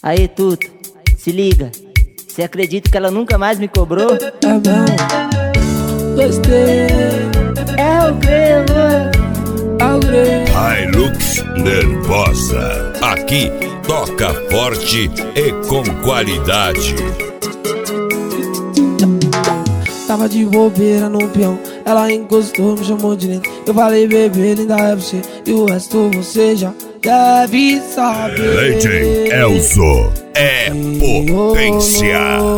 Aí, Tuto, se liga. Você acredita que ela nunca mais me cobrou? É mesmo? Gostei. É o Grelo. Hilux Nervosa. Aqui toca forte e com qualidade. Tava de bobeira no peão, ela encostou, me chamou de lindo. Eu falei, bebê, linda é você, e o resto você já deve saber. Lady Elzo é potência.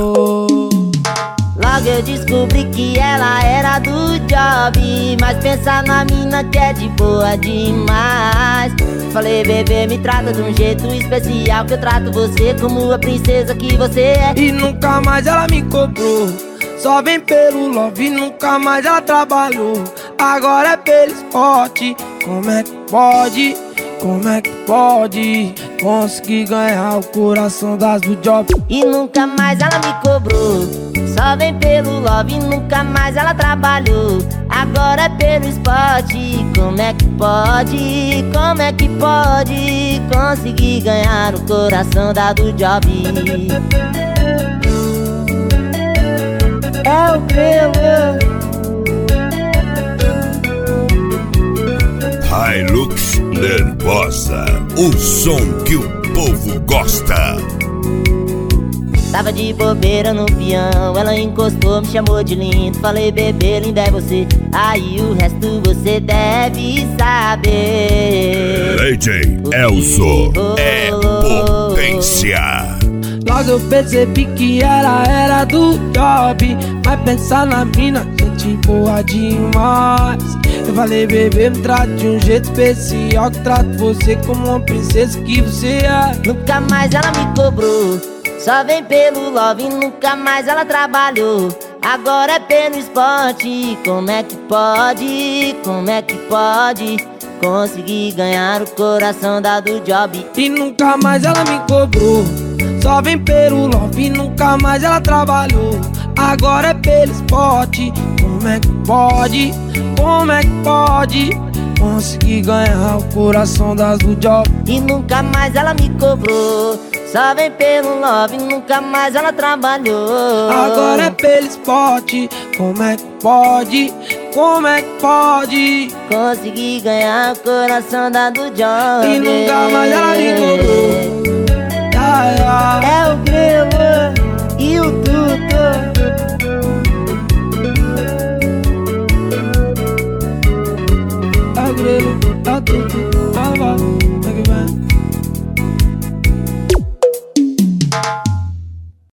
Logo eu descobri que ela era do job, mas pensa na mina que é de boa demais. Falei, bebê, me trata de um jeito especial, que eu trato você como a princesa que você é. E nunca mais ela me cobrou, só vem pelo love, nunca mais ela trabalhou. Agora é pelo esporte, como é que pode? Como é que pode conseguir ganhar o coração das do job? E nunca mais ela me cobrou, só vem pelo love, nunca mais ela trabalhou. Agora é pelo esporte, como é que pode? Como é que pode conseguir ganhar o coração da do job? É o Grelo. Hilux Nervosa, o som que o povo gosta. Tava de bobeira no peão, ela encostou, me chamou de lindo. Falei, bebê, linda é você, aí o resto você deve saber. Lady Elzo é potência. Logo eu percebi que ela era do job, mas pensar na mina, gente boa demais. Eu falei, bebê, me trata de um jeito especial, que trato você como uma princesa que você é. Nunca mais ela me cobrou, só vem pelo love, nunca mais ela trabalhou. Agora é pelo esporte, como é que pode? Como é que pode conseguir ganhar o coração da do job? E nunca mais ela me cobrou, só vem pelo love, nunca mais ela trabalhou. Agora é pelo esporte, como é que pode? Como é que pode conseguir ganhar o coração das do job? E nunca mais ela me cobrou, só vem pelo love, nunca mais ela trabalhou. Agora é pelo esporte, como é que pode? Como é que pode conseguir ganhar o coração da do job? E nunca mais ela me cobrou. É o Grelo.